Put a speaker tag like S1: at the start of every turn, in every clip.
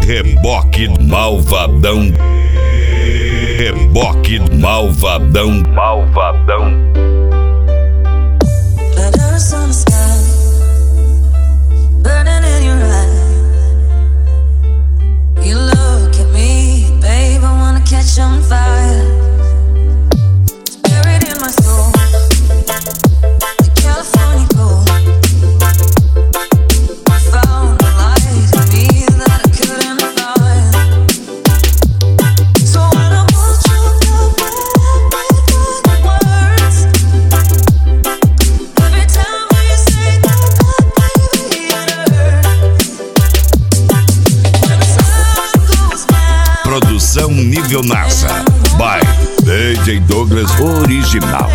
S1: Reboque malvadão. Reboque malvadão. Malvadão.
S2: On fire, it's buried in my soul. The California gold found a light in me that I couldn't find. So when I was choked up with the words, every time we say goodbye, baby, it hurts. When the sun goes down.
S1: Produção nível NASA by DJ Douglas Original.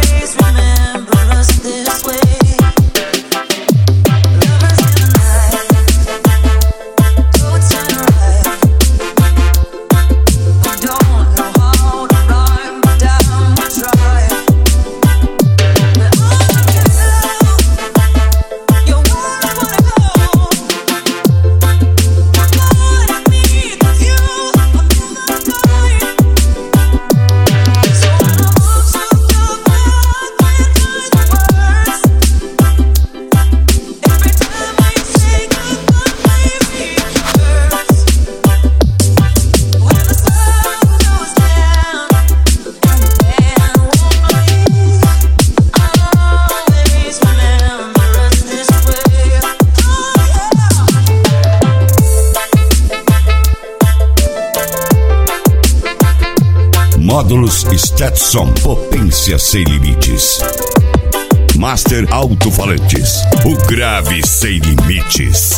S1: Módulos Stetson, potência sem limites. Master alto-falantes, o grave sem limites.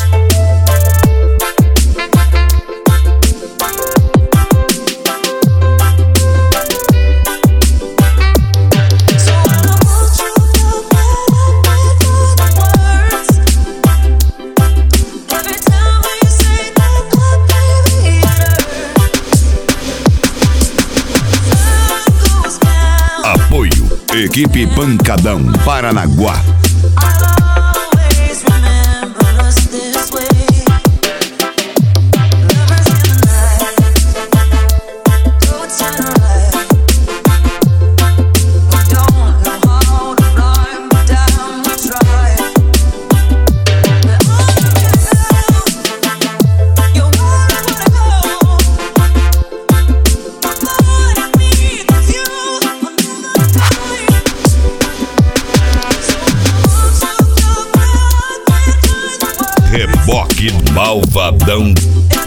S1: Equipe Pancadão, Paranaguá. Reboque malvadão.